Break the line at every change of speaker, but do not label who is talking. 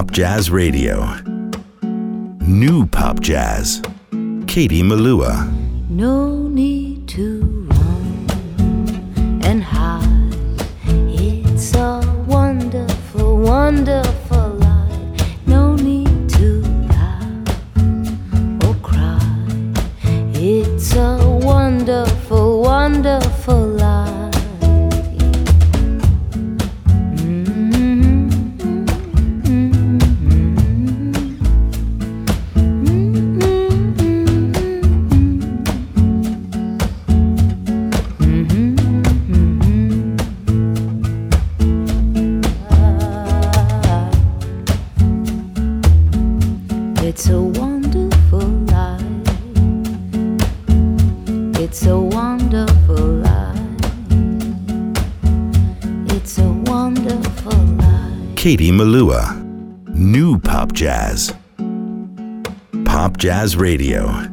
Pop Jazz Radio. New Pop Jazz. Katie Melua.
No need to run and hide. It's a wonderful, wonderful life. No need to laugh or cry. It's a wonderful, wonderful life. It's a wonderful life. It's a wonderful life. It's a wonderful life.
Katie Melua. New Pop Jazz. Pop Jazz Radio.